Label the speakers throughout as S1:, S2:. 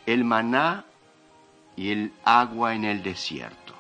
S1: el maná y el agua en el desierto.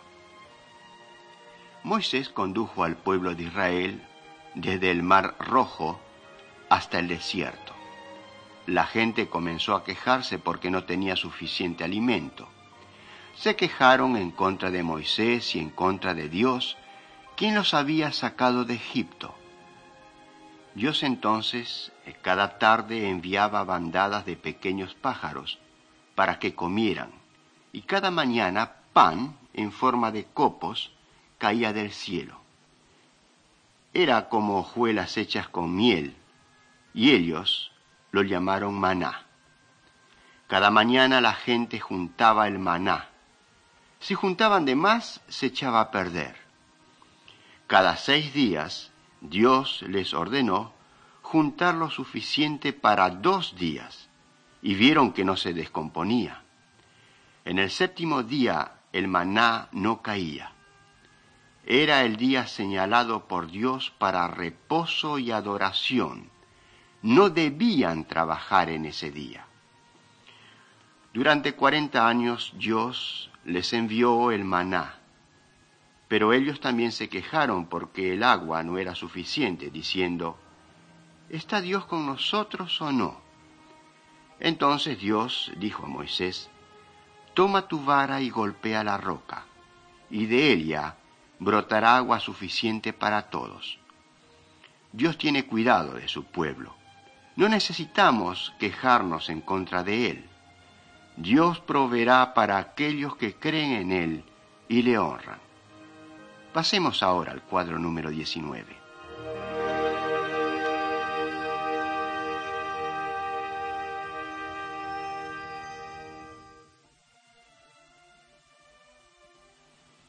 S1: Moisés condujo al pueblo de Israel desde el Mar Rojo hasta el desierto. La gente comenzó a quejarse porque no tenía suficiente alimento. Se quejaron en contra de Moisés y en contra de Dios, quien los había sacado de Egipto. Dios entonces cada tarde enviaba bandadas de pequeños pájaros para que comieran, y cada mañana pan en forma de copos caía del cielo. Era como hojuelas hechas con miel, y ellos lo llamaron maná. Cada mañana la gente juntaba el maná. Si juntaban de más, se echaba a perder. Cada 6 días, Dios les ordenó juntar lo suficiente para 2 días, y vieron que no se descomponía. En el 7º día el maná no caía. Era el día señalado por Dios para reposo y adoración. No debían trabajar en ese día. Durante 40 años Dios les envió el maná, pero ellos también se quejaron porque el agua no era suficiente, diciendo: ¿está Dios con nosotros o no? Entonces Dios dijo a Moisés: toma tu vara y golpea la roca, y de ella brotará agua suficiente para todos. Dios tiene cuidado de su pueblo. No necesitamos quejarnos en contra de Él. Dios proveerá para aquellos que creen en Él y le honran. Pasemos ahora al cuadro número 19.